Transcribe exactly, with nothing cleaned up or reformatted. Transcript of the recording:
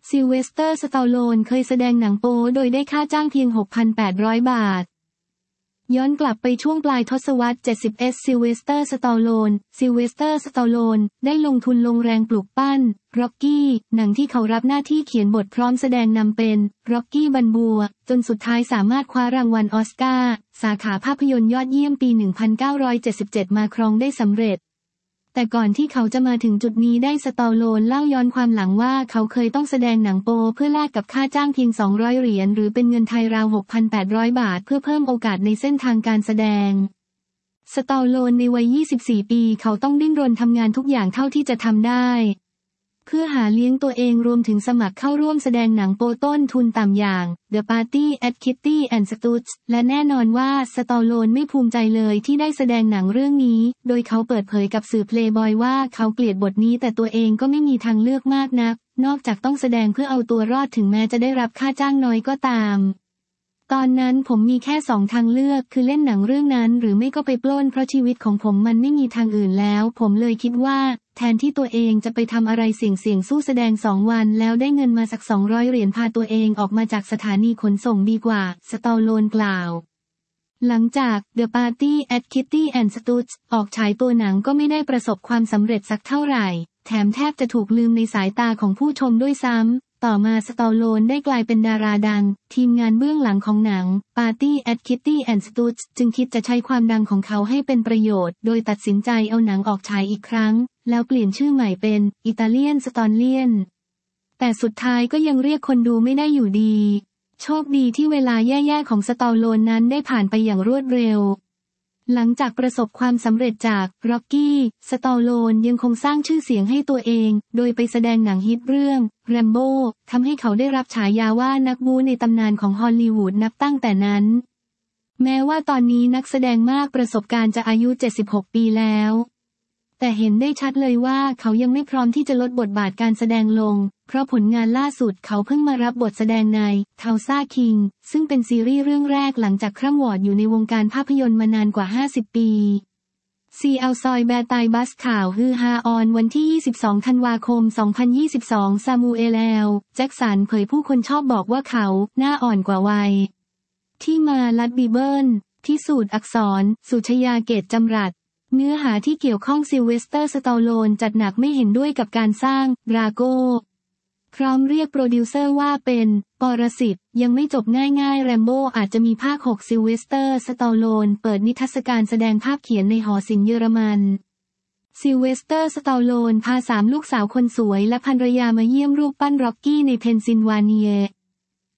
ซิลเวสเตอร์ สตาโลนเคยแสดงหนังโป๊โดยได้ค่าจ้างเพียง หกพันแปดร้อย บาทย้อนกลับไปช่วงปลายทศวรรษ เจ็ดสิบ ซิลเวสเตอร์ สตาโลน ซิลเวสเตอร์ สตาโลนได้ลงทุนลงแรงปลูกปั้น ร็อกกี้ หนังที่เขารับหน้าที่เขียนบทพร้อมแสดงนำเป็น ร็อกกี้ บัลบัว จนสุดท้ายสามารถคว้ารางวัลออสการ์ สาขาภาพยนตร์ยอดเยี่ยมปี หนึ่งพันเก้าร้อยเจ็ดสิบเจ็ด มาครองได้สำเร็จแต่ก่อนที่เขาจะมาถึงจุดนี้ได้สตาโลนเล่าย้อนความหลังว่าเขาเคยต้องแสดงหนังโป๊เพื่อแลกกับค่าจ้างเพียงสองร้อยเหรียญหรือเป็นเงินไทยราว หกพันแปดร้อย บาทเพื่อเพิ่มโอกาสในเส้นทางการแสดงสตาโลนในวัยยี่สิบสี่ปีเขาต้องดิ้นรนทำงานทุกอย่างเท่าที่จะทำได้เพื่อหาเลี้ยงตัวเองรวมถึงสมัครเข้าร่วมแสดงหนังโป๊ต้นทุนต่ำอย่าง The Party at Kitty and Studs และแน่นอนว่าสตาโลนไม่ภูมิใจเลยที่ได้แสดงหนังเรื่องนี้โดยเขาเปิดเผยกับสื่อ Playboy ว่าเขาเกลียดบทนี้แต่ตัวเองก็ไม่มีทางเลือกมากนักนอกจากต้องแสดงเพื่อเอาตัวรอดถึงแม้จะได้รับค่าจ้างน้อยก็ตามตอนนั้นผมมีแค่สองทางเลือกคือเล่นหนังเรื่องนั้นหรือไม่ก็ไปปล้นเพราะชีวิตของผมมันไม่มีทางอื่นแล้วผมเลยคิดว่าแทนที่ตัวเองจะไปทำอะไรเสี่ยงๆสู้แสดงสองวันแล้วได้เงินมาสักสองร้อยเหรียญพาตัวเองออกมาจากสถานีขนส่งดีกว่าสตาโลนกล่าวหลังจาก The Party at Kitty and Studs ออกฉายตัวหนังก็ไม่ได้ประสบความสำเร็จสักเท่าไหร่แถมแทบจะถูกลืมในสายตาของผู้ชมด้วยซ้ำต่อมาสตาโลนได้กลายเป็นดาราดังทีมงานเบื้องหลังของหนัง Party at Kitty and Studs จึงคิดจะใช้ความดังของเขาให้เป็นประโยชน์โดยตัดสินใจเอาหนังออกฉายอีกครั้งแล้วเปลี่ยนชื่อใหม่เป็นอิตาเลียนสตอนเลียนแต่สุดท้ายก็ยังเรียกคนดูไม่ได้อยู่ดีโชคดีที่เวลาแย่ๆของสตาโลนนั้นได้ผ่านไปอย่างรวดเร็วหลังจากประสบความสำเร็จจากร็อกกี้สตาโลนยังคงสร้างชื่อเสียงให้ตัวเองโดยไปแสดงหนังฮิตเรื่องแรมโบ้ทำให้เขาได้รับฉายาว่านักบู๊ในตำนานของฮอลลีวูดนับตั้งแต่นั้นแม้ว่าตอนนี้นักแสดงมากประสบการณ์จะอายุเจ็ดสิบหกปีแล้วแต่เห็นได้ชัดเลยว่าเขายังไม่พร้อมที่จะลดบทบาทการแสดงลงเพราะผลงานล่าสุดเขาเพิ่งมารับบทแสดงใน Tulsa King ซึ่งเป็นซีรีส์เรื่องแรกหลังจากคร่ำวอร์ดอยู่ในวงการภาพยนตร์มานานกว่าห้าสิบปีซีอัลซอยแบร์ไตบัสข่าวฮือฮาออนวันที่ยี่สิบสองธันวาคมสองพันยี่สิบสองซามูเอล แอล แจ็คสันเผยผู้คนชอบบอกว่าเขาหน้าอ่อนกว่าวัยที่มาลัดบีเบิลพิสูจน์อักษรสุชยาเกตจำรัดเนื้อหาที่เกี่ยวข้องซิลเวสเตอร์ สตาโลนจัดหนักไม่เห็นด้วยกับการสร้างดราโก้พร้อมเรียกโปรดิวเซอร์ว่าเป็นปรสิตยังไม่จบง่ายๆแรมโบ้อาจจะมีภาคหกซิลเวสเตอร์ สตาโลนเปิดนิทรรศการแสดงภาพเขียนในหอศิลป์เยอรมันซิลเวสเตอร์ สตาโลนพาสามลูกสาวคนสวยและภรรยามาเยี่ยมรูปปั้นร็อกกี้ในเพนซิลเวเนีย